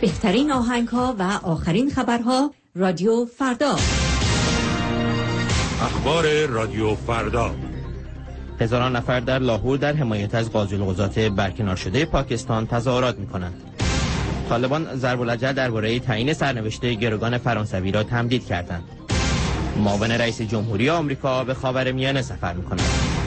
بهترین آهنگ‌ها و آخرین خبرها رادیو فردا. اخبار رادیو فردا. هزاران نفر در لاهور در حمایت از قاضی‌القضات برکنار شده پاکستان تظاهرات می‌کنند. طالبان ضرب الاجل درباره تعیین سرنوشت گروگان فرانسوی را تمدید کردند. معاون رئیس جمهوری آمریکا به خاورمیانه سفر می‌کند.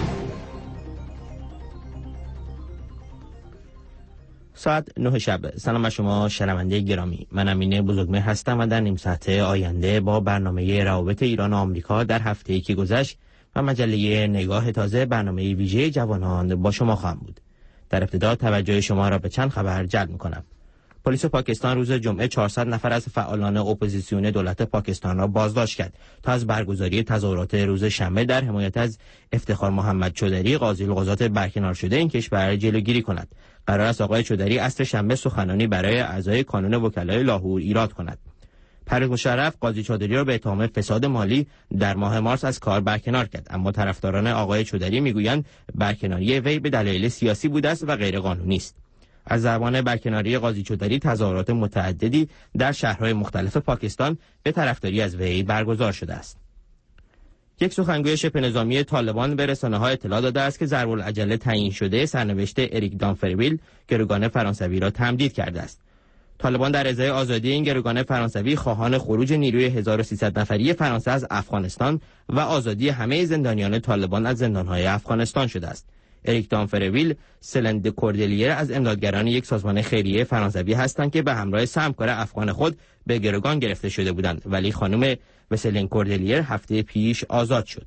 ساعت 9 شب. سلام بر شما شنونده گرامی. من امین بزرگمهر هستم و در نیم ساعت آینده با برنامه روابط ایران و آمریکا در هفته‌ای که گذشت و مجله نگاه تازه برنامه ویژه جوانان با شما خواهم بود. در ابتدا توجه شما را به چند خبر جلب می‌کنم. پلیس پاکستان روز جمعه 400 نفر از فعالان اپوزیسیون دولت پاکستان را بازداشت کرد تا از برگزاری تظاهرات روز شنبه در حمایت از افتخار محمد چودری قاضی‌القضات برکنار شده این کشور جلوگیری کند. قرار است آقای چودری عصر شنبه سخنرانی برای اعضای کانون وکلای لاهور ایراد کند. پرویز مشرف قاضی چودری را به اتهام فساد مالی در ماه مارس از کار برکنار کرد، اما طرفداران آقای چودری میگویند برکناری وی به دلایل سیاسی بوده است و غیر قانونی است. از زمان برکناری قاضی چودری تظاهرات متعددی در شهرهای مختلف پاکستان به طرفداری از وی برگزار شده است. یک سخنگوی شبه نظامی طالبان به رسانه‌ها اطلاع داده است که ضرب الاجل تعیین شده سرنوشت اریک دانفرویل گروگان فرانسوی را تمدید کرده است. طالبان در ازای آزادی این گروگان فرانسوی خواهان خروج نیروی 1300 نفری فرانسه از افغانستان و آزادی همه زندانیان طالبان از زندان‌های افغانستان شده است. اریک دانفرویل سلند کوردلیر از امدادگران یک سازمان خیریه فرانسوی هستند که به همراه سه همکار افغان خود به گروگان گرفته شده بودند، ولی خانم وسلین کوردلیر هفته پیش آزاد شد.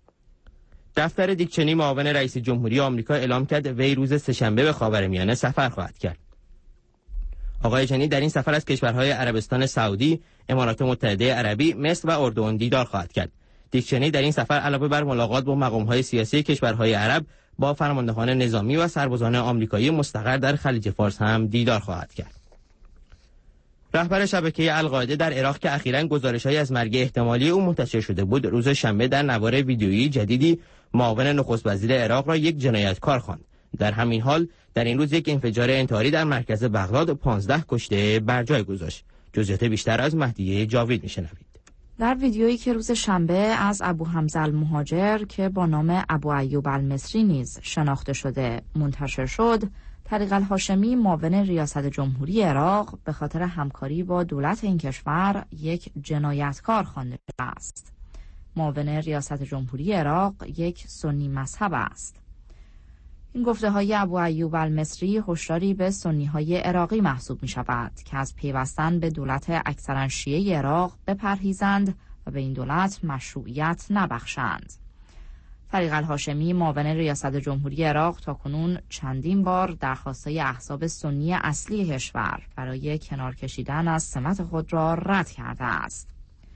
دفتر دیک چنی معاون رئیس جمهوری آمریکا اعلام کرد وی روز سه‌شنبه به خاورمیانه سفر خواهد کرد. آقای چنی در این سفر از کشورهای عربستان سعودی، امارات متحده عربی، مصر و اردوان دیدار خواهد کرد. دیک چنی در این سفر علاوه بر ملاقات با مقام‌های سیاسی کشورهای عرب با فرماندهان نظامی و سربازان آمریکایی مستقر در خلیج فارس هم دیدار خواهد کرد. رهبر شبکه القاعده در عراق که اخیراً گزارش‌هایی از مرگ احتمالی او منتشر شده بود، روز شنبه در نوار ویدیویی جدیدی معاون نخست وزیر عراق را یک جنایتکار خواند. در همین حال در این روز یک انفجار انتحاری در مرکز بغداد 15 کشته بر جای گذاشت. جزئیات بیشتر از مهدیه جاوید میشنوید. در ویدیویی که روز شنبه از ابو حمزه المهاجر که با نام ابو ایوب المصری نیز شناخته شده منتشر شد، طریق الهاشمی معاون ریاست جمهوری عراق به خاطر همکاری با دولت این کشور یک جنایتکار خوانده شده است. معاون ریاست جمهوری عراق یک سنی مذهب است. این گفته‌های ابو ایوب المصری هشداری به سنی‌های عراقی محسوب می‌شود که از پیوستن به دولت اکثراً شیعه عراق بپرهیزند و به این دولت مشروعیت نبخشند. طریق الهاشمی معاون ریاست جمهوری عراق تاکنون چندین بار درخواست‌های احزاب سنی اصلی کشور برای کنار کشیدن از سمت خود را رد کرده است.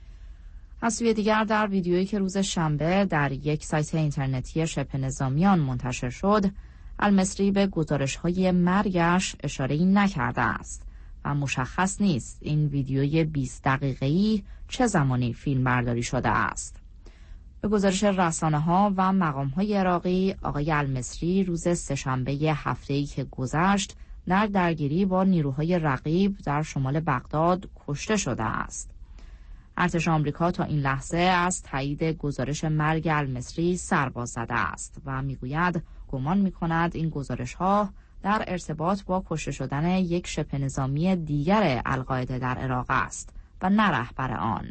از سوی دیگر در ویدیویی که روز شنبه در یک سایت اینترنتی شبه نظامیان منتشر شد، المصری به گزارش‌های مرگش اشاره‌ای نکرده است و مشخص نیست این ویدیوی 20 دقیقه‌ای چه زمانی فیلم برداری شده است. به گزارش رسانه‌ها و مقام‌های عراقی، آقای المصری روز سه‌شنبه هفته‌ای که گذشت در درگیری با نیروهای رقیب در شمال بغداد کشته شده است. ارتش آمریکا تا این لحظه از تایید گزارش مرگ المصری سر باز زده است و میگوید گمان میکند این گزارش‌ها در ارتباط با کشته شدن یک شبه نظامی دیگر القاعده در عراق است و نه رهبر آن.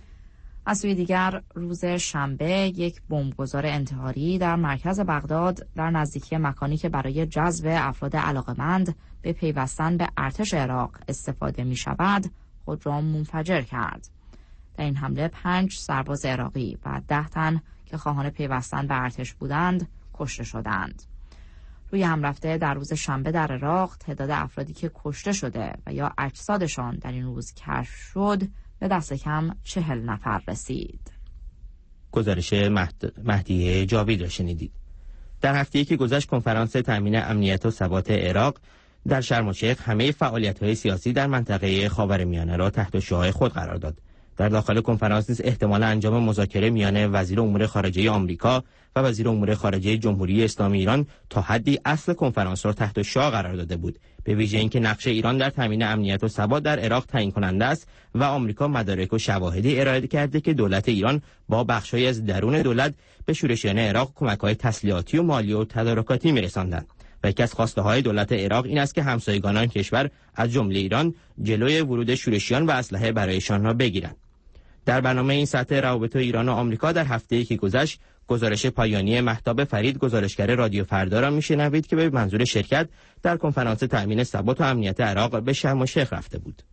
از سوی دیگر روز شنبه یک بمبگذار انتحاری در مرکز بغداد در نزدیکی مکانی که برای جذب افراد علاقه‌مند به پیوستن به ارتش عراق استفاده می‌شود خود را منفجر کرد. در این حمله 5 سرباز عراقی و 10 تن که خواهان پیوستن به ارتش بودند کشته شدند. روی هم رفته در روز شنبه در عراق تعداد افرادی که کشته شده و یا اجسادشان در این روز کشف شد به دست کم 40 نفر رسید. گزارش مهدیه جاوید را شنیدید. در هفته‌ای که گذشت کنفرانس تامین امنیت و ثبات عراق در شرم الشیخ همه فعالیت‌های سیاسی در منطقه خاورمیانه را تحت شعاع خود قرار داد. در داخل کنفرانس نیز احتمال انجام مذاکره میان وزیر امور خارجه آمریکا و وزیر امور خارجه جمهوری اسلامی ایران تا حدی اصل کنفرانس را تحت شعاع قرار داده بود، به ویژه اینکه نقش ایران در تامین امنیت و ثبات در عراق تعیین کننده است و آمریکا مدارک و شواهدی ارائه کرده که دولت ایران با بخش‌هایی از درون دولت به شورشیان عراق کمک‌های تسلیحاتی و مالی و تدارکاتی می‌رساندند. و یکی از خواسته‌های دولت عراق این است که همسایگان آن کشور از جمله ایران جلوی ورود شورشیان و اسلحه برایشان را بگیرند. در برنامه این سطح روابط ایران و آمریکا در هفته‌ای که گذشت، گزارش پایانی مهتاب فرید گزارشگر رادیو فردا را میشنوید که به منظور شرکت در کنفرانس تأمین ثبات و امنیت عراق به شرم الشیخ رفته بود.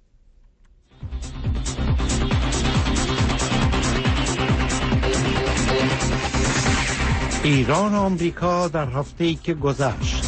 ایران و آمریکا در هفته‌ای که گذشت.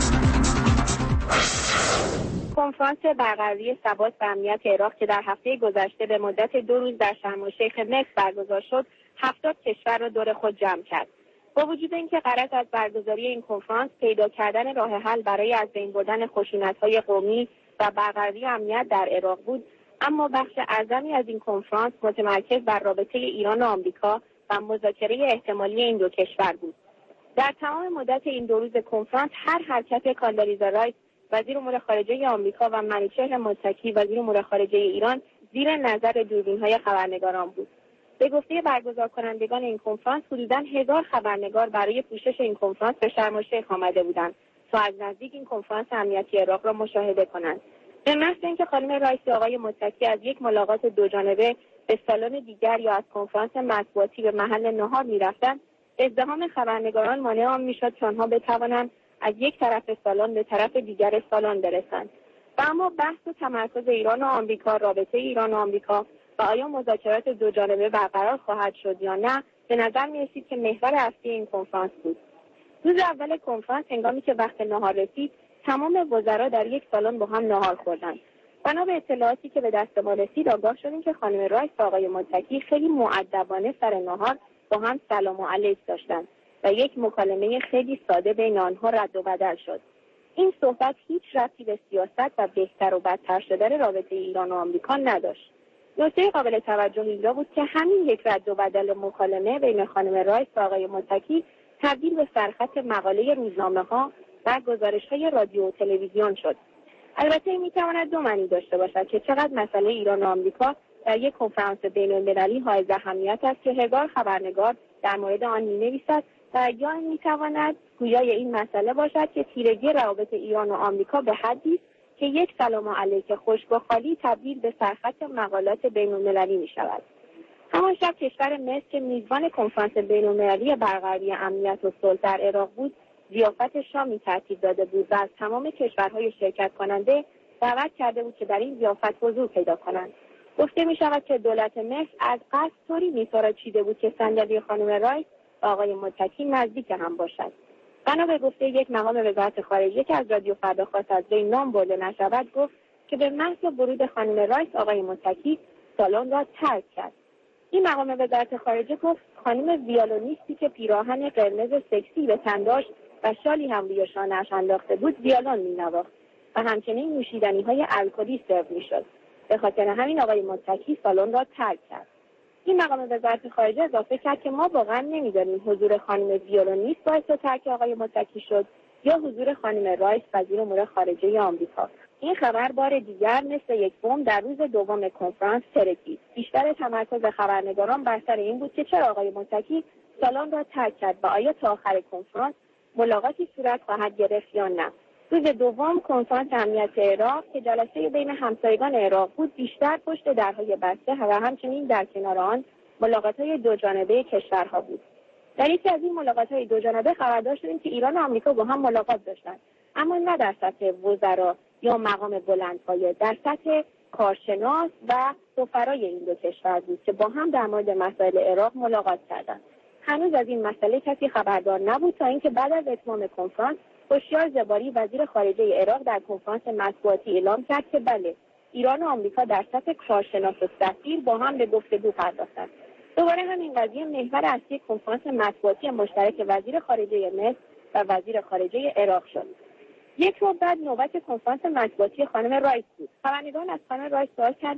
کنفرانس برقراری ثبات و امنیت عراق که در هفته گذشته به مدت 2 روز در شرم الشیخ مصر برگزار شد، 70 کشور را دور خود جمع کرد. با وجود اینکه غرض از برگزاری این کنفرانس پیدا کردن راه حل برای از بین بردن خشونت‌های قومی و برقراری امنیت در عراق بود، اما بخش اعظمی از این کنفرانس متمرکز بر رابطه ایران و آمریکا و مذاکره احتمالی این دو کشور بود. در تمام مدت این 2 روز کنفرانس هر حرکت کاندالیزا رایس وزیر امور خارجه آمریکا و منوچهر متکی وزیر امور خارجه ایران زیر نظر دوربین‌های خبرنگاران بود. به گفته برگزار کنندگان این کنفرانس، حدوداً 1000 خبرنگار برای پوشش این کنفرانس به شرم الشیخ آمده بودند تا از نزدیک این کنفرانس امنیتی عراق را مشاهده کنند. به محض اینکه خانم رایس و آقای متکی از یک ملاقات دوجانبه به سالن دیگر یا از کنفرانس مطبوعاتی به محل نهار می‌رفتند، ازدحام خبرنگاران مانع آن می‌شد که آنها بتوانند از یک طرف سالن به طرف دیگر سالن برسند. و اما بحث و تمرکز ایران و آمریکا، رابطه ایران و آمریکا و آیا مذاکرات دوجانبه برقرار خواهد شد یا نه، به نظر می‌رسید که محور اصلی این کنفرانس بود. روز اول کنفرانس هنگامی که وقت نهار رسید، تمام وزرا در یک سالن با هم نهار خوردند. بنا به اطلاعاتی که به دست ما رسید، آگاه شدیم که خانم رایس و آقای متکی خیلی مؤدبانه سر نهار با هم سلام و علیک داشتند و یک مکالمه خیلی ساده بین آنها رد و بدل شد. این صحبت هیچ ربطی به سیاست و بهتر و بدتر شدن رابطه ایران و آمریکا نداشت. نکته قابل توجه اینجا بود که همین یک رد و بدل مکالمه بین خانم رایس و آقای متکی تبدیل به سرخط مقاله روزنامه‌ها و گزارش‌های رادیو و تلویزیون شد. البته این می‌تواند دو معنی داشته باشد که چقدر مسئله ایران و آمریکا در یک کنفرانس بین‌المللی حائز اهمیت است که 1000 خبرنگار در مورد آن می‌نویسد، و یا این می‌تواند گویای این مسئله باشد که تیرگی روابط ایران و آمریکا به حدی است که یک سلام علیک خشک و خالی تبدیل به سرخط مقالات بین‌المللی می‌شود. همان شب کشور مصر که میزبان کنفرانس بین‌المللی برقراری امنیت و صلح در عراق بود، ضیافت شامی ترتیب داده بود و از تمام کشورهای شرکت کننده دعوت کرده بود که در این ضیافت حضور پیدا کنند. گفته می شود که دولت مصر از قصد طوری می‌سرا چیده بود که صندلی خانم رایس و آقای متکی نزدیک هم باشد. بنا به گفته یک مقام وزارت خارجه که از رادیو فردا خواست از وی نام برده نشود، گفت که به محض ورود خانم رایس آقای متکی سالن را ترک کرد. این مقام وزارت خارجه گفت خانم ویولونیستی که پیراهن قرمز سکسی به تن داشت و شالی هم روی شانه‌اش انداخته بود ویولون می‌نواخت و همچنین نوشیدنی‌های الکلی سرو می‌شد. به خاطر همین آقای متکی سالن را ترک کرد. این مقام وزارت خارجه اضافه کرد که ما واقعا نمی‌دانیم حضور خانم ویولونیست باعث ترک آقای متکی شد یا حضور خانم رایس وزیر امور خارجه آمریکا. این خبر بار دیگر مثل یک بمب در روز دوم کنفرانس ترکید. بیشتر تمرکز خبرنگاران بر سر این بود که چرا آقای متکی سالن را ترک کرد و آیا تا آخر کنفرانس ملاقاتی صورت خواهد گرفت یا نه. روز دوم کنفرانس امنیت عراق که جلسه بین همسایگان عراق بود، بیشتر پشت درهای بسته و همچنین در کنار آن ملاقات‌های دوجانبه کشورها بود. در یکی از این ملاقات‌های دوجانبه خبردار شدیم که ایران و آمریکا با هم ملاقات داشتند، اما نه در سطح وزرا یا مقام بلندپایه، در سطح کارشناس و سفرای این دو کشور بود که با هم در مورد مسائل عراق ملاقات کردند. هنوز از این مسئله کسی خبردار نبود تا اینکه بعد از اتمام کنفرانس هوشیار زباری وزیر خارجه عراق در کنفرانس مطبوعاتی اعلام کرد که بله، ایران و آمریکا در سطح کارشناس و سفیر با هم به گفتگو پرداختند. دوباره همین قضیه محور اصلی کنفرانس مطبوعاتی مشترک وزیر خارجه مصر و وزیر خارجه عراق شد. یک روز بعد نوبت کنفرانس مطبوعاتی خانم رایس بود. خبرنگاران از خانم رایس سوال کردند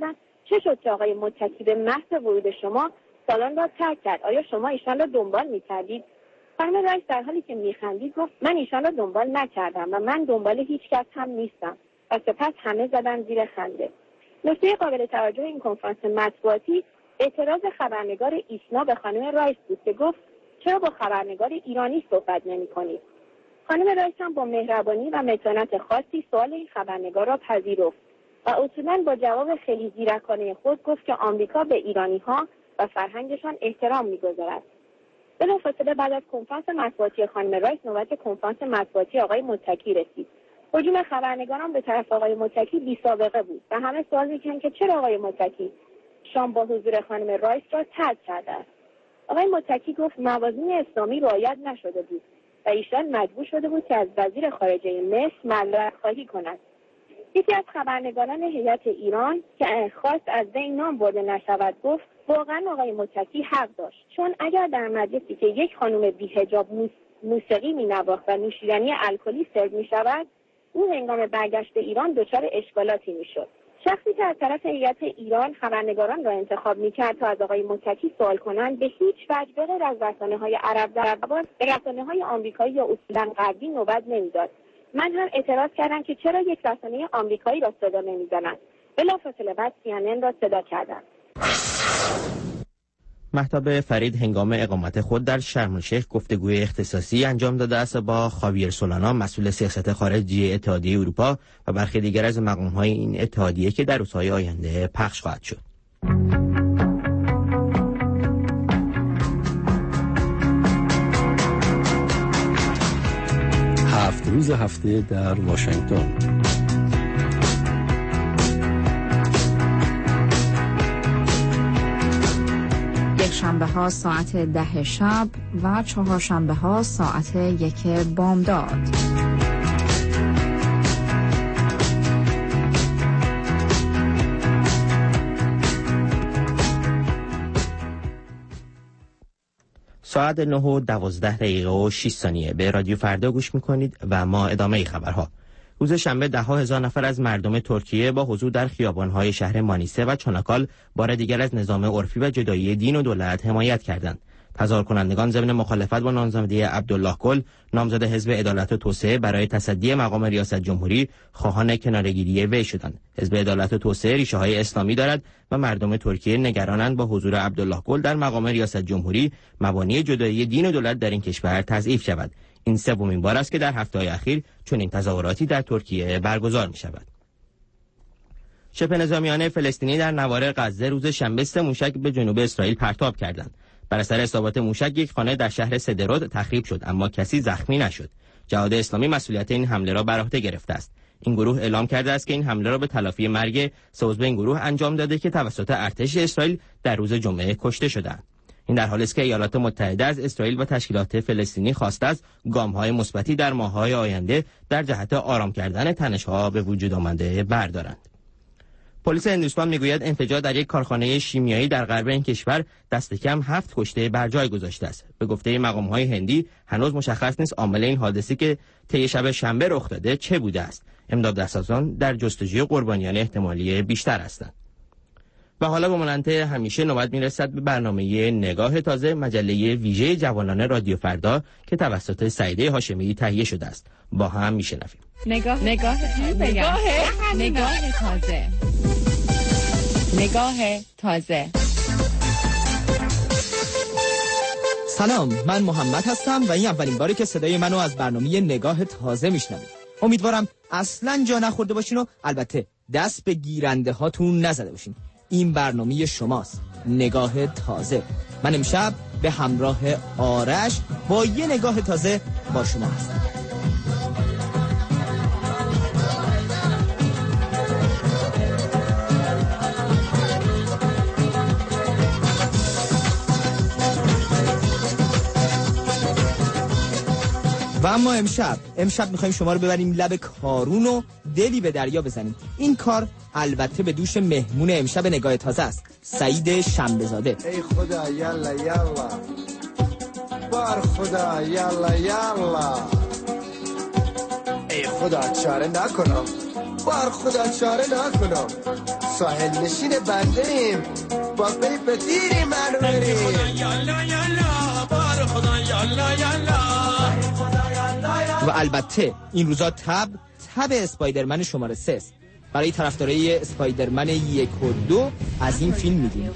چه شد که آقای متکی به محض ورود شما سالن را ترک کرد؟ آیا شما ایشان را دنبال می‌کردید؟ خانم رایس در حالی که می‌خندید گفت من ایشان را دنبال نکردم و من دنبال هیچ کس هم نیستم. و سپس همه زدن زیر خنده. نکته قابل توجه این کنفرانس مطبوعاتی اعتراض خبرنگار ایسنا به خانم رایس بود که گفت چرا با خبرنگار ایرانی صحبت نمی‌کنید؟ خانم رایس هم با مهربانی و متانت خاصی سوال این خبرنگار را پذیرفت و اصولاً با جواب خیلی زیرکانه خود گفت که آمریکا به ایرانی‌ها و فرهنگشان احترام می‌گذارد. بلافاصله بعد از کنفرانس مطبوعاتی خانم رایس نوبت کنفرانس مطبوعاتی آقای متکی رسید. هجوم خبرنگاران به طرف آقای متکی بی‌سابقه بود و همه سوال می‌کردند که چرا آقای متکی شام با حضور خانم رایس را ترک کرده است. آقای متکی گفت موازین اسلامی رعایت نشده بود و ایشان مجبور شده بود که از وزیر خارجه مصر معذرت خواهی کند. یکی از خبرنگاران هیئت ایران که خواست از بین نام برده نشود گفت واقعا آقای متکی حق داشت، چون اگر در مجلسی که یک خانم بی‌حجاب موسیقی می‌نواخت و نوشیدنی الکلی سرو می‌شود، او هنگام برگشت ایران دچار اشکالاتی می‌شد. شخصی که از طرف هیئت ایران خبرنگاران را انتخاب می‌کرد تا از آقای متکی سوال کنند به هیچ وجه بغیر از رسانه‌های عرب در عوض به رسانه‌های آمریکایی یا اصولاً غربی نوبت نمی‌داد. من هم اعتراض کردم که چرا یک رسانه آمریکایی را صدا نمی‌زنند. بلافاصله بعد CNN را صدا کردند. مهتاب فرید هنگام اقامت خود در شرم الشیخ گفتگوی اختصاصی انجام داده است با خاویر سولانا مسئول سیاست خارجی اتحادیه اروپا و برخی دیگر از مقام‌های این اتحادیه که در روزهای آینده پخش خواهد شد. 7 روز هفته در واشنگتن. شنبه ها ساعت 10 شب و چهارشنبه ها ساعت 1 بامداد. ساعت 9:12 و 6 ثانیه به رادیو فردا گوش میکنید و ما ادامه خبرها. روز شنبه 10,000 نفر از مردم ترکیه با حضور در خیابان‌های شهر مانیسه و چاناکال بار دیگر از نظام عرفی و جدایی دین و دولت حمایت کردند. تظاهر کنندگان ضمن مخالفت با نامزدی عبدالله گل نامزد حزب عدالت و توسعه برای تصدی مقام ریاست جمهوری خواهان کناره‌گیری وی شدند. حزب عدالت و توسعه ریشه‌های اسلامی دارد و مردم ترکیه نگرانند با حضور عبدالله گل در مقام ریاست جمهوری مبانی جدایی دین و دولت در این کشور تضعیف شود. این سومین بار است که در هفته‌های اخیر چنین تظاهراتی در ترکیه برگزار می‌شود. شبه نظامیان فلسطینی در نوار غزه روز شنبه 3 موشک به جنوب اسرائیل پرتاب کردند. بر اثر اصابات موشک یک خانه در شهر سدرود تخریب شد اما کسی زخمی نشد. جهاد اسلامی مسئولیت این حمله را بر عهده گرفته است. این گروه اعلام کرده است که این حمله را به تلافی مرگ 3 عضو این گروه انجام داده که توسط ارتش اسرائیل در روز جمعه کشته شدند. این در حالی است که ایالات متحده از اسرائیل و تشکیلات فلسطینی خواسته است گام‌های مثبتی در ماه‌های آینده در جهت آرام کردن تنش‌ها به وجود آمده بردارند. پلیس هندوستان میگوید انفجار در یک کارخانه شیمیایی در غرب این کشور دست کم 7 کشته بر جای گذاشته است. به گفته مقام‌های هندی هنوز مشخص نیست عامل این حادثه که طی شب شنبه رخ داده چه بوده است. امداد دسترسان در جستجوی قربانیان احتمالی بیشتر هستند. و حالا به مانند همیشه نوبت میرسد به برنامه نگاه تازه، مجله ویژه جوانان رادیو فردا که توسط سعیده هاشمی تهیه شده است. با هم میشنویم. نگاه تازه. سلام، من محمد هستم و این اولین باره که صدای منو از برنامه نگاه تازه میشنوید. امیدوارم اصلاً جا نخورده باشین و البته دست به گیرنده هاتون نزده باشین. این برنامه شماست، نگاه تازه. من امشب به همراه آرش با یه نگاه تازه با شما هستم. و اما امشب میخوایم شما رو ببریم لب کارون و دلی به دریا بزنیم. این کار البته به دوش مهمون امشب نگاه تازه است، سعید شنبه‌زاده. ای خدا یالا یالا، بار خدا یالا یالا، ای خدا چاره نکنم، بار خدا چاره نکنم ساحل نشین بندریم با پی پتیری من بریم و البته این روزا تب اسپایدرمن شماره 3 است. برای طرفدارای اسپایدرمن 1 و 2 از این فیلم میگیم.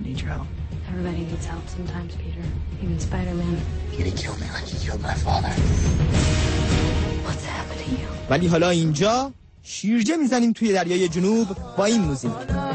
ولی حالا اینجا شیرجه میزنیم توی دریای جنوب با این موزیک.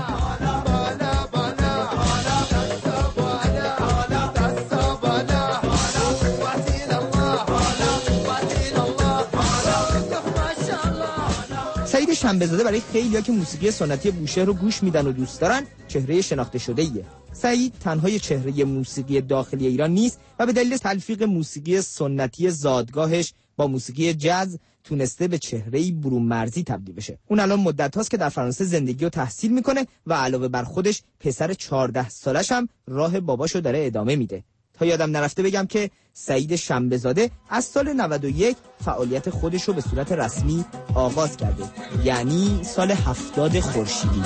سعید شنبه‌زاده برای خیلی‌ها که موسیقی سنتی بوشهر رو گوش میدن و دوست دارن چهره شناخته شده‌ایه. سعید تنها چهره موسیقی داخلی ایران نیست و به دلیل تلفیق موسیقی سنتی زادگاهش با موسیقی جاز تونسته به چهره‌ای برون مرزی تبدیل بشه. اون الان مدت هاست که در فرانسه زندگی و تحصیل میکنه و علاوه بر خودش پسر 14 سالش هم راه باباشو داره ادامه میده. تا یادم نرفته بگم که سعید شنبه‌زاده از سال 91 فعالیت خودش رو به صورت رسمی آغاز کرده، یعنی سال 70 خورشیدی.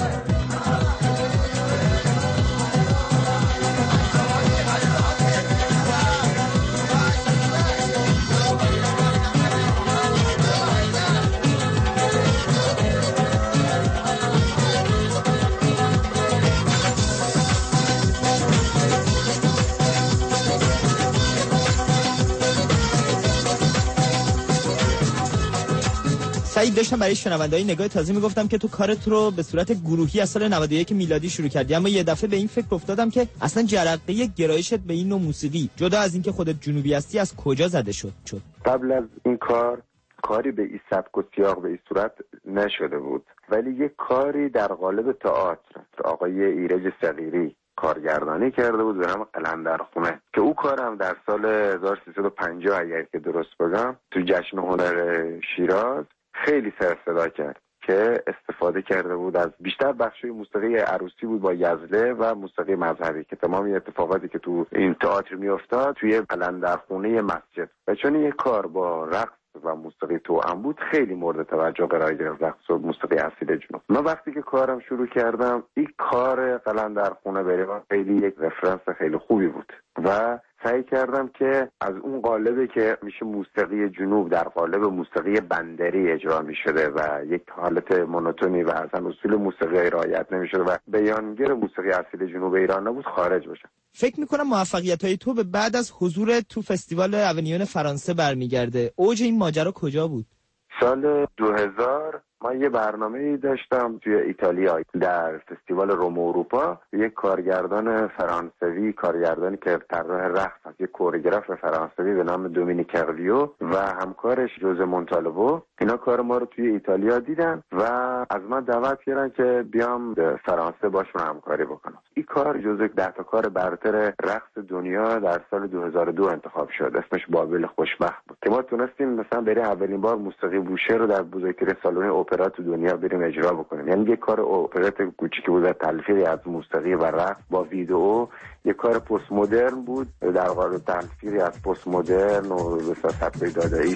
سعید داشتم برای شنونده‌های نگاه تازه میگفتم که تو کارت رو به صورت گروهی از سال 91 میلادی شروع کردی، اما یه دفعه به این فکر افتادم که اصلا جرقه گرایشت به این نوع موسیقی جدا از اینکه خودت جنوبی هستی از کجا زده شد؟ قبل از این کاری به این سبک و سیاق به این صورت نشده بود، ولی یک کاری در قالب تئاتر آقای ایرج صغیری کارگردانی کرده بود به نام قلندرخونه که او کارم در سال 1350 اگر که درست بگم تو جشن هنر شیراز خیلی سر صدا کرد که استفاده کرده بود از بیشتر بخشی موسیقی عروسی بود با یزله و موسیقی مذهبی که تمام اتفاقاتی که تو این تئاتر میافتاد توی قلندرخونه مسجد و چون یک کار با رقص و موسیقی توأم بود خیلی مورد توجه قرار گرفت رقص و موسیقی اصیل جنوب. من وقتی که کارم شروع کردم این کار قلندرخونه برای من خیلی یک رفرنس خیلی خوبی بود و سعی کردم که از اون قالبی که میشه موسیقی جنوب در قالب موسیقی بندری اجرا میشده و یک حالت مونوتونی و اصلا اصول موسیقی رعایت نمیشده و بیانگر موسیقی اصیل جنوب ایران نبود خارج بشه. فکر میکنم موفقیت‌های تو به بعد از حضور تو فستیوال اونیون فرانسه برمیگرده. اوج این ماجرا کجا بود؟ سال 2000 من یه برنامه‌ای داشتم توی ایتالیا در فستیوال روم اروپا. یک کارگردان فرانسوی، کارگردانی که طراح رقص است، یک کوریوگراف فرانسوی به نام دومینیک ارویو و همکارش جوزه مونتالوو، اینا کار ما رو توی ایتالیا دیدن و از من دعوت کردن که بیام به فرانسه باشون همکاری بکنم. این کار جزو 10 تا کار برتر رقص دنیا در سال 2002 انتخاب شد. اسمش بابل خوشبخت بود که ما تونستیم مثلا برای اولین بار موسیقی بوشهر رو در بزرگترین سالن اپرا تو دنیا بریم اجرا بکنیم. یعنی یک کار اپرات کوچیکی بود، تلفیقی از موسیقی و رقص با ویدئو، یک کار پست مدرن بود در قالب تلفیقی از پست مدرن و سبک دادایی.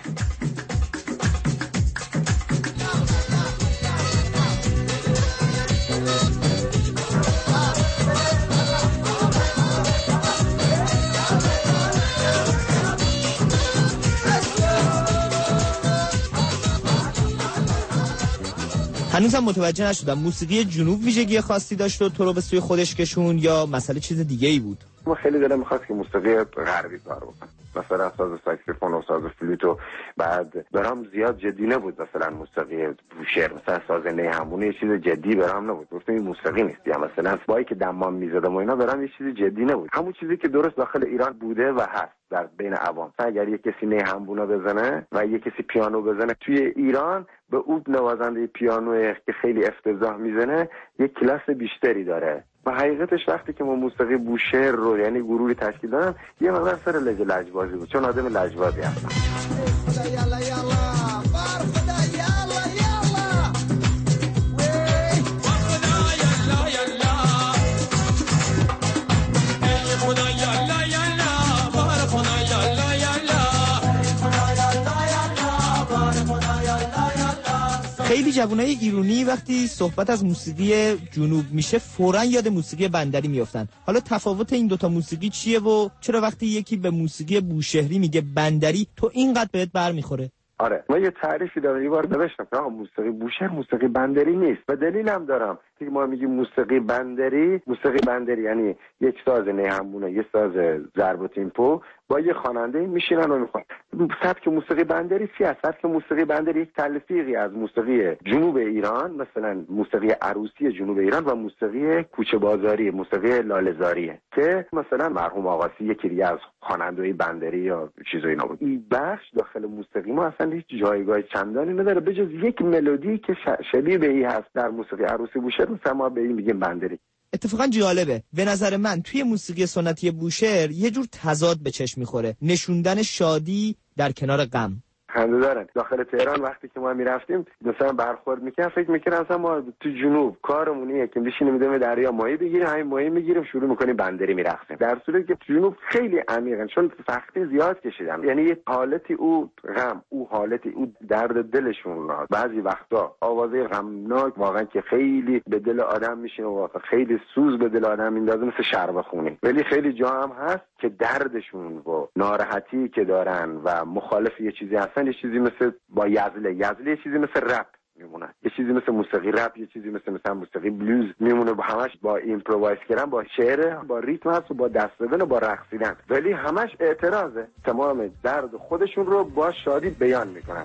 هنوزم متوجه نشدم موسیقی جنوب ویژگی خاصی داشت و تو رو به سوی خودش کشون یا مسئله چیز دیگه ای بود؟ ما خیلی دلم می‌خواست که موسیقی غربی کار بکنم، مثلا ساز ساکسیفون و ساز فلوت و بعد برام زیاد جدی نبود. مثلا موسیقی بوشهر مثلا ساز نی همونه یه چیز جدی برام نبود. گفتم این موسیقی نیست. یا مثلا بایی که دمام می‌زدم و اینا برام یه چیز جدی نبود. همون چیزی که درست داخل ایران بوده و هست در بین عوام. اگر یک کسی نی همونه بزنه و یک کسی پیانو بزنه توی ایران، به اون نوازنده پیانو که خیلی افتضاح میزنه یک کلاس بیشتری داره. و حقیقتش وقتی که ما موسیقی بوشهر رو یعنی گروهی تشکیل دادم یه مقدار سر لجبازی بود، چون آدم لجبازی هستم. خیلی جوانای ایرانی وقتی صحبت از موسیقی جنوب میشه فوراً یاد موسیقی بندری میافتن. حالا تفاوت این دوتا موسیقی چیه و چرا وقتی یکی به موسیقی بوشهری میگه بندری تو اینقدر بهت برمیخوره؟ آره، ما یه تعریفی دارم، یه بار نوشتم که موسیقی بوشهر موسیقی بندری نیست و دلیلم دارم. که ما میگیم موسیقی بندری یعنی یک ساز نیهمونه، یه ساز ضرب و تیمپو با یه خواننده میشینن و میخوان. سبک موسیقی بندری چی است؟ سبک موسیقی بندری یک تلفیقی از موسیقی جنوب ایران، مثلا موسیقی عروسی جنوب ایران و موسیقی کوچه بازاری، موسیقی لاله‌زاریه که مثلا مرحوم آقاسی یکی دیگه از خواننده‌های بندری یا چیزای اینا بود. این بخش داخل موسیقی ما اصلا هیچ جایگاه چندانی نداره بجز یک ملودی که شبیه به این هست در موسیقی عروسی بوشهر، مثلا ما به این میگیم بندری. اتفاقا جالبه، به نظر من توی موسیقی سنتی بوشهر یه جور تضاد به چشم میخوره، نشوندن شادی در کنار غم. خنده دارن. داخل تهران وقتی که ما میرفتیم مثلا برخورد میکنم، فکر میکنم مثلا ما تو جنوب کارمونیه که میشینیم میدونیم دریا ماهی بگیریم، همین ماهی میگیریم شروع میکنیم بندری میرقصیم، در صورتی که تو جنوب خیلی عمیقن، چون سختی زیاد کشیدن. یعنی یه حالتی او غم، او حالتی او درد دلشون را بعضی وقتا آوازه غمناک واقعا که خیلی به دل آدم میشینه و واقعا خیلی سوز به دل آدم میندازه، مثل شربه خونی. ولی خیلی جا هم هست که دردشون و ناراحتی که دارن و مخالف یه چیزی هستن، یه چیزی مثل با یزله یه چیزی مثل رپ میمونه، یه چیزی مثل موسیقی رپ، یه چیزی مثلا موسیقی بلوز میمونه، با همش با ایمپرووایز کردن، با شعر، با ریتم هست و با دست زدن و با رقصیدن، ولی همش اعتراضه. تمام درد خودشون رو با شادی بیان میکنن.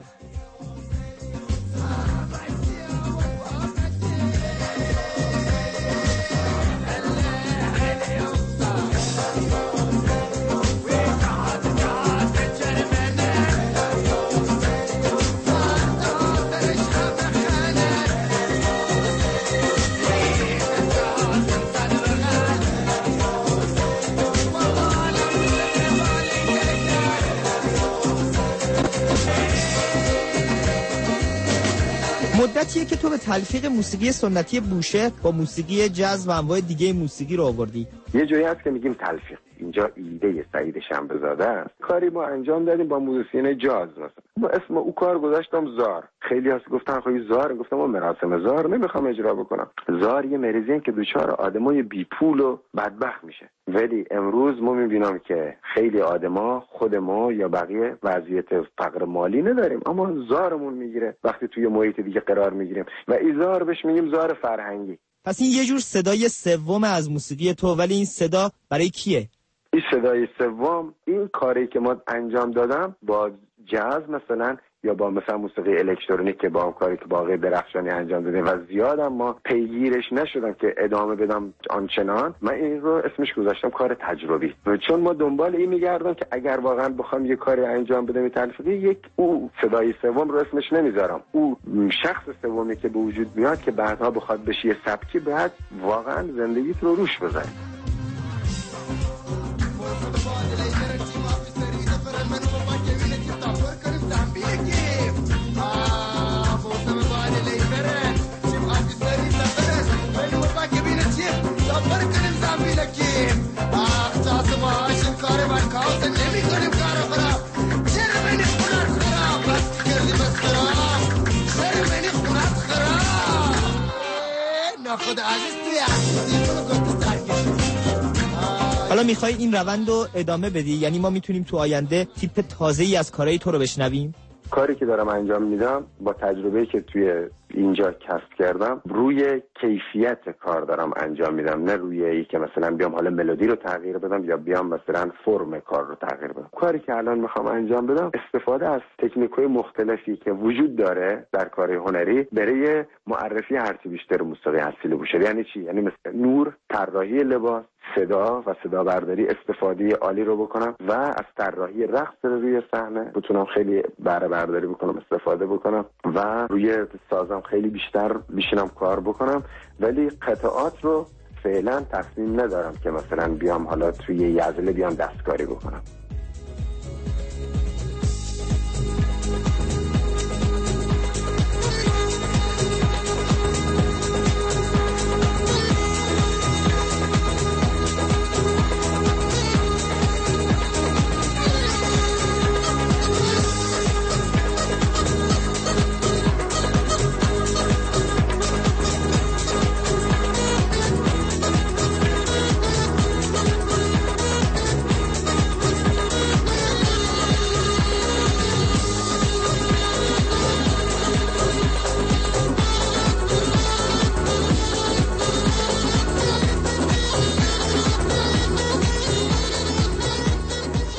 مدتیه که تو به تلفیق موسیقی سنتی بوشهر با موسیقی جاز و انواع دیگه موسیقی رو آوردی. یه جایی هست که میگیم تلفیق، اینجا ایده سعید شنبه‌زاده است. کاری ما انجام دادیم با موزیسین جاز، مثلا ما اسم او کار گذاشتم زار. خیلی هست گفتن خب زار، گفتم ما مراسم زار نمیخوام اجرا بکنم. زار یه مریضیه که دوچار آدمای بی پول و بدبخت میشه، ولی امروز ما میبینم که خیلی آدما، خود ما یا بقیه، وضعیت فقر مالی نداریم اما زارمون میگیره وقتی توی محیط دیگه قرار میگیریم و این زار بهش میگیم زار فرهنگی. پس این یه جور صدای سوم از موسیقی تو، ولی این صدا برای کیه؟ این صدای سوم، این کاری که ما انجام دادم با جاز مثلا یا با مثلا موسیقی الکترونیک که با اون کاری که با آقای درخشانی انجام دادیم و زیادم ما پیگیرش نشدم که ادامه بدم آنچنان، من این رو اسمش گذاشتم کار تجربی، چون ما دنبال این میگردم که اگر واقعا بخوام یه کاری انجام بدم تلفیقی، یک او صدای سوم رو اسمش نمیذارم، او شخص سومی که به وجود میاد که بعدها بخواد بشه یه سبکی، بعد واقعا زندگیت رو روش بذاری. حالا میخوای این روند رو ادامه بدی؟ یعنی ما میتونیم تو آینده تیپ تازه‌ای از کارهای تو رو بشنویم؟ کاری که دارم انجام میدم با تجربه‌ای که توی اینجا کسب کردم، روی کیفیت کار دارم انجام میدم، نه روی ای که مثلا بیام حالا ملودی رو تغییر بدم یا بیام مثلا فرم کار رو تغییر بدم. کاری که الان میخوام انجام بدم استفاده از تکنیک‌های مختلفی که وجود داره در کار هنری برای معرفی هرچی بیشتر موسیقی اصیل بوشهر. یعنی چی؟ یعنی مثلا نور، طراحی لباس، صدا و صدا برداری، استفاده عالی رو بکنم و از طراحی رقص روی صحنه بتونم خیلی بهره برداری بکنم، استفاده بکنم و روی سازم خیلی بیشتر بشینم کار بکنم. ولی قطعات رو فعلا تصمیم ندارم که مثلا بیام حالا توی یزله بیام دستکاری بکنم.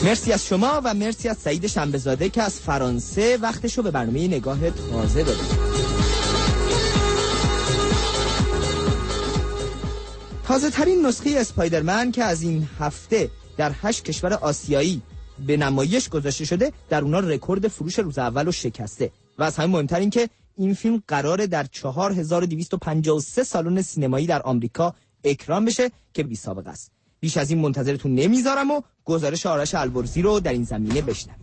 مرسی از شما و مرسی از سعید شنبه‌زاده که از فرانسه وقتشو به برنامه نگاه تازه داده. تازه ترین نسخه اسپایدرمن که از این هفته در 8 کشور آسیایی به نمایش گذاشته شده در اونا رکورد فروش روز اول رو شکسته و از همه مهمتر این که این فیلم قراره در 4253 سالن سینمایی در آمریکا اکران بشه که بی سابقه است. بیش از این منتظرتون نمیذارم و گزارش آرش البرزی رو در این زمینه بشنویم.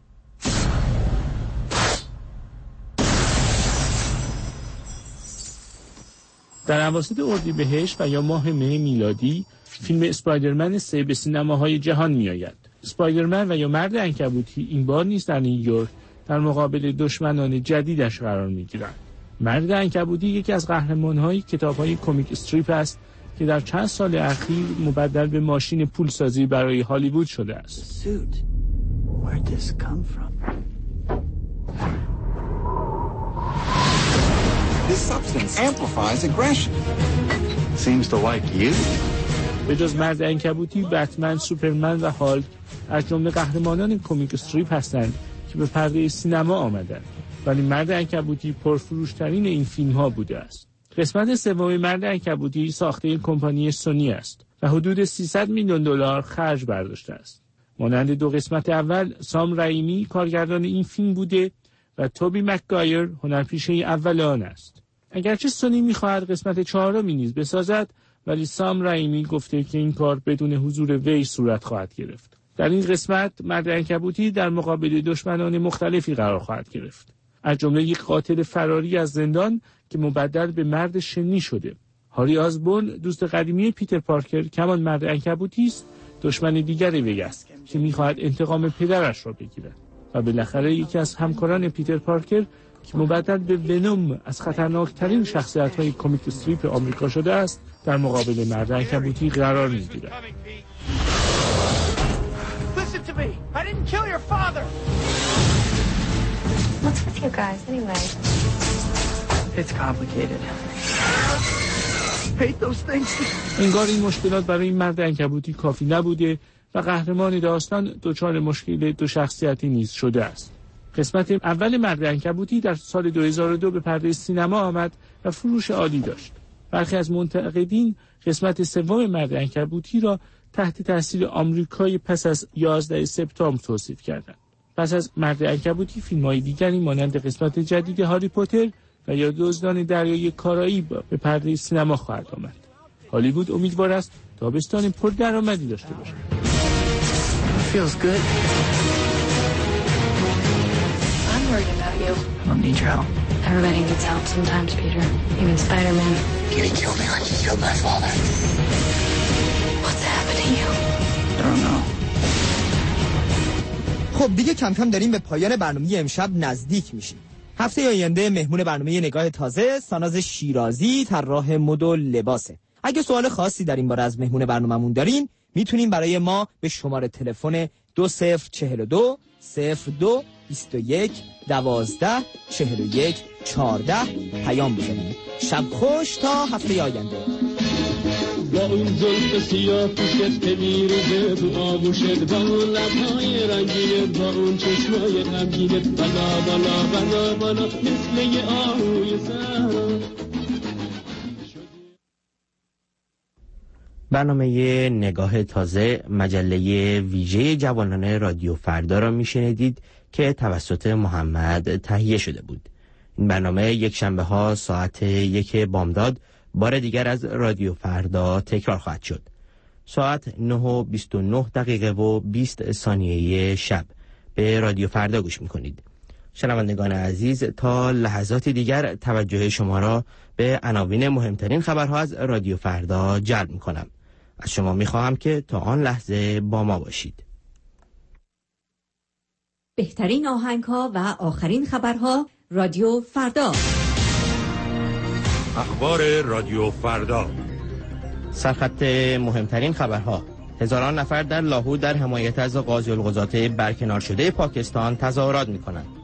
در اواسط اردیبهشت و یا ماه مه میلادی فیلم اسپایدرمن 3 به سینماهای جهان میآید. اسپایدرمن و یا مرد عنکبوتی این بار نیز در نیویورک در مقابل دشمنان جدیدش قرار میگیرد. مرد عنکبوتی یکی از قهرمان‌های کتاب‌های کمیک استریپ است که در چند سال اخیر مبدل به ماشین پولسازی برای هالیوود شده است. This substance amplifies aggression. Seems to like you. به جز مرد عنکبوتی، بتمن، سوپرمن و هالک از جمله قهرمانان کمیک استریپ هستند که به پرده سینما آمدند. ولی مرد عنکبوتی پرفروشترین این فیلم‌ها بوده است. قسمت سوم مرد عنکبوتی ساخته کمپانی سونی است و حدود 300 میلیون دلار خرج برداشته است. مانند دو قسمت اول، سام رایمی کارگردان این فیلم بوده و توبی مکگایر هنرپیشه اول آن است. اگرچه سونی می‌خواهد قسمت 4 نیز بسازد، ولی سام رایمی گفته که این کار بدون حضور وی صورت خواهد گرفت. در این قسمت مرد عنکبوتی در مقابل دشمنان مختلفی قرار خواهد گرفت، از جمله یک قاتل فراری از زندان که مبدل به مرد شنی شده. هاری آزبورن، دوست قدیمی پیتر پارکر، کمان مرد عنکبوتی است، دشمن دیگر وی است که می‌خواهد انتقام پدرش را بگیرد. و بالاخره یکی از همکاران پیتر پارکر که مبدل به ونوم از خطرناکترین شخصیت‌های کمیک استریپ آمریکا شده است، در مقابل مرد عنکبوتی قرار می‌گیرد. What's with you guys anyway? It's complicated. Hate those things. انگار این مشکلات برای این مرد عنکبوتی کافی نبوده و قهرمان داستان دچار مشکل دو شخصیتی نیز شده است. قسمت اول مرد عنکبوتی در سال 2002 به پرده سینما آمد و فروش عالی داشت. برخی از منتقدین قسمت سوم مرد عنکبوتی را تحت تاثیر آمریکای پس از 11 سپتامبر توصیف کردند. پس از مرد عنکبوتی فیلم‌های دیگری مانند قسمت جدید هاری پاتر و یا دزدان دریای کارائیب به پرده سینما خواهد آمد. هالیوود امیدوار است تابستان پردرآمدی داشته باشد. Feels good. I'm worried about you. I don't need your help. Everybody needs help sometimes, Peter. Even Spider-Man. You didn't kill me like you killed my father. What's happened to you? I don't know. خب دیگه کم کم داریم به پایان برنامه امشب نزدیک میشیم. هفته آینده مهمون برنامه نگاه تازه ساناز شیرازی، طراح مد و لباسه. اگه سوال خاصی در این باره از مهمون برنامه‌مون دارین، میتونین برای ما به شماره تلفن 2042 02 21 12 41 14 پیام بزنید. شب خوش تا هفته آینده. با اون زلف سیاه پوشت که میروزه تو آغوشت، با اون لبهای رنگینت، با اون چشمای غمگینت، بالا بالا بالا بالا مثل یه آهوی سهرا. برنامه نگاه تازه، مجله ویژه جوانان رادیو فردا را میشنیدید که توسط محمد تهیه شده بود. این برنامه یک شنبه ها ساعت 1 بامداد بار دیگر از رادیو فردا تکرار خواهد شد. ساعت 9:29 و 20 ثانیه شب به رادیو فردا گوش میکنید. شنوندگان عزیز، تا لحظاتی دیگر توجه شما را به عناوین مهمترین خبرها از رادیو فردا جلب میکنم. از شما میخواهم که تا آن لحظه با ما باشید. بهترین آهنگ‌ها و آخرین خبرها رادیو فردا. اخبار رادیو فردا. سرخط مهمترین خبرها: هزاران نفر در لاهور در حمایت از قاضی القضات برکنار شده پاکستان تظاهرات می‌کنند.